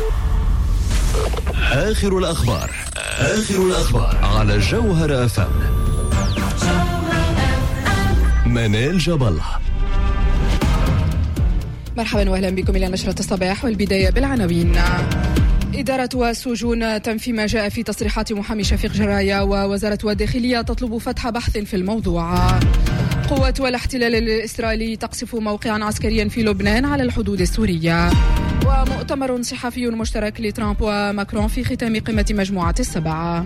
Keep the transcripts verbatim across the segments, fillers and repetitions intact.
آخر الأخبار آخر الأخبار على جوهر أف أم. منال جبل. مرحبا واهلا بكم إلى نشرة الصباح، والبداية بالعناوين. إدارة السجون تنفي ما جاء في تصريحات محامي شفيق جرايا، ووزارة الداخلية تطلب فتح بحث في الموضوع. قوات الاحتلال الإسرائيلي تقصف موقعا عسكريا في لبنان على الحدود السورية. ومؤتمر صحفي مشترك لترامب وماكرون في ختام قمة مجموعة السبعة.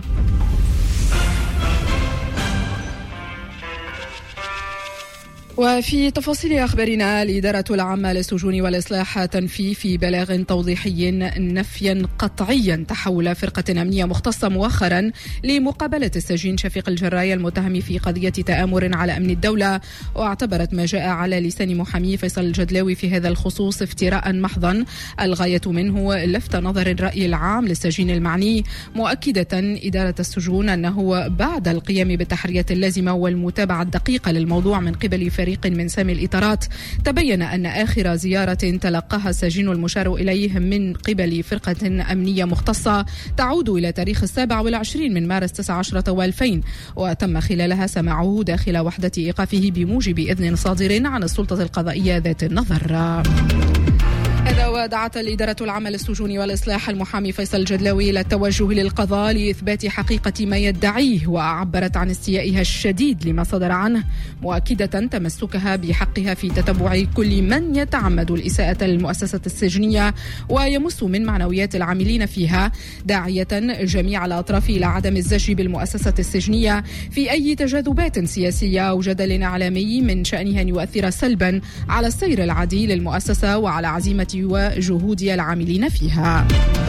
وفي تفاصيل أخبارنا، الإدارة العامة للسجون والإصلاح تنفي في بلاغ توضيحي نفيا قطعيا تحول فرقة أمنية مختصة مؤخرا لمقابلة السجين شفيق الجرايا المتهم في قضية تآمر على أمن الدولة، واعتبرت ما جاء على لسان محامي فيصل الجدلاوي في هذا الخصوص افتراء محضا الغاية منه لفت نظر الرأي العام للسجين المعني، مؤكدة إدارة السجون أنه بعد القيام بالتحريات اللازمة والمتابعة الدقيقة للموضوع من قبل فريق من سامي الإطارات، تبين أن آخر زيارة تلقاها السجين المشار إليه من قبل فرقة أمنية مختصة تعود إلى تاريخ السابع والعشرين من مارس تسعة عشر والفين، وتم خلالها سماعه داخل وحدة إيقافه بموجب إذن صادر عن السلطة القضائية ذات النظر. هذا ودعت الإدارة العامة للسجون والإصلاح المحامي فيصل الجدلاوي إلى التوجه للقضاء لإثبات حقيقة ما يدعيه، وعبرت عن استيائها الشديد لما صدر عنه، مؤكدة تمسكها بحقها في تتبع كل من يتعمد الإساءة للمؤسسة السجنية ويمس من معنويات العاملين فيها، داعية جميع الأطراف إلى عدم الزج بالمؤسسة السجنية في أي تجاذبات سياسية أو جدل إعلامي من شأنها أن يؤثر سلبا على السير العادي للمؤسسة وعلى عزيمة وجهود العاملين فيها.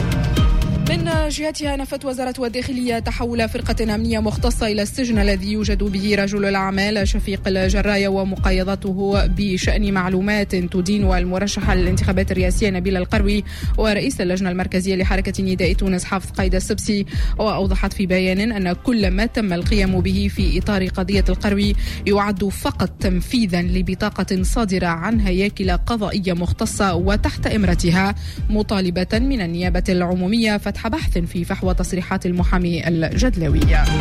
من جهتها نفت وزارة الداخلية تحول فرقة أمنية مختصة إلى السجن الذي يوجد به رجل الأعمال شفيق الجرايا، ومقايضته بشأن معلومات تدين المرشحة للانتخابات الرئاسية نبيل القروي ورئيس اللجنة المركزية لحركة نداء تونس حافظ قايد السبسي. وأوضحت في بيان أن كل ما تم القيام به في إطار قضية القروي يعد فقط تنفيذا لبطاقة صادرة عن هياكل قضائية مختصة وتحت إمرتها، مطالبة من النيابة العمومية فتح بحث في فحوى تصريحات المحامي الجدلاوي.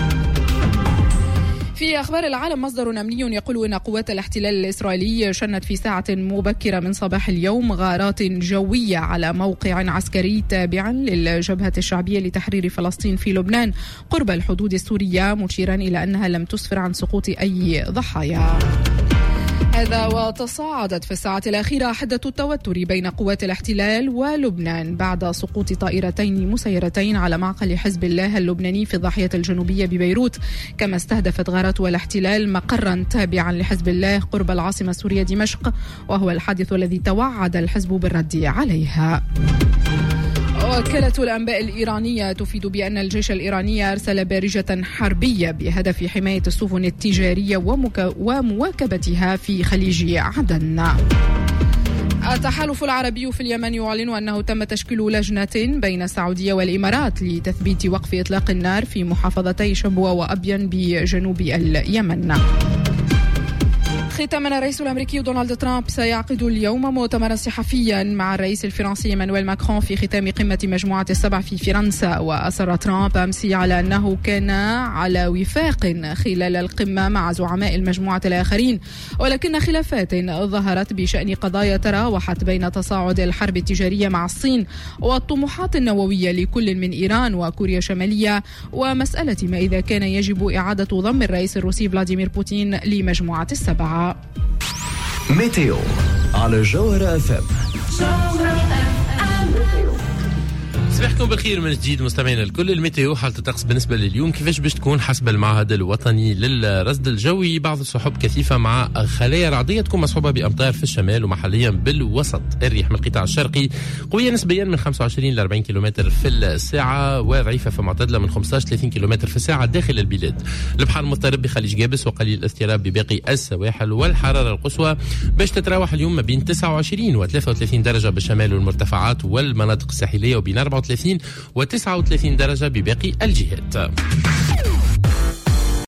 في أخبار العالم، مصدر أمني يقول أن قوات الاحتلال الإسرائيلي شنت في ساعة مبكرة من صباح اليوم غارات جوية على موقع عسكري تابع للجبهة الشعبية لتحرير فلسطين في لبنان قرب الحدود السورية، مشيرا إلى أنها لم تسفر عن سقوط أي ضحايا. هذا وتصاعدت في الساعات الأخيرة حدة التوتر بين قوات الاحتلال ولبنان بعد سقوط طائرتين مسيرتين على معقل حزب الله اللبناني في الضاحية الجنوبية ببيروت، كما استهدفت غارات الاحتلال مقرا تابعا لحزب الله قرب العاصمة السورية دمشق، وهو الحادث الذي توعد الحزب بالرد عليها. وكالة الأنباء الإيرانية تفيد بأن الجيش الإيراني أرسل بارجة حربية بهدف حماية السفن التجارية ومك... ومواكبتها في خليج عدن. التحالف العربي في اليمن يعلن أنه تم تشكيل لجنة بين السعودية والإمارات لتثبيت وقف إطلاق النار في محافظتي شبوة وأبين بجنوب اليمن. ختاما، الرئيس الأمريكي دونالد ترامب سيعقد اليوم مؤتمرا صحفيا مع الرئيس الفرنسي إيمانويل ماكرون في ختام قمة مجموعة السبع في فرنسا. وأصر ترامب أمس على أنه كان على وفاق خلال القمة مع زعماء المجموعة الآخرين، ولكن خلافات ظهرت بشأن قضايا تراوحت بين تصاعد الحرب التجارية مع الصين والطموحات النووية لكل من إيران وكوريا الشمالية، ومسألة ما إذا كان يجب إعادة ضم الرئيس الروسي فلاديمير بوتين لمجموعة السبعة. ميتيو على جوهر أف أم. صباحكم بالخير من جديد مستمعينا الكل. الميتيو حالة الطقس بالنسبة لليوم كيفاش باش تكون حسب المعهد الوطني للرصد الجوي؟ بعض السحب كثيفة مع خلايا رعدية تكون مصحوبة بأمطار في الشمال ومحليا بالوسط. الريح من القطاع الشرقي قوية نسبيا من خمسة وعشرين إلى أربعين كيلومتر في الساعة، وضعيفة في معتدلة من خمسة عشر إلى ثلاثين كيلومتر في الساعة داخل البلاد. البحر مضطرب بخليج جابس وقليل الاضطراب بباقي السواحل، والحرارة القصوى باش تتراوح اليوم ما بين تسعة وعشرين و ثلاثة وثلاثين درجة بالشمال والمرتفعات والمناطق الساحلية، وبين أربعة وثلاثين و تسعة وثلاثين درجة بباقي الجهات.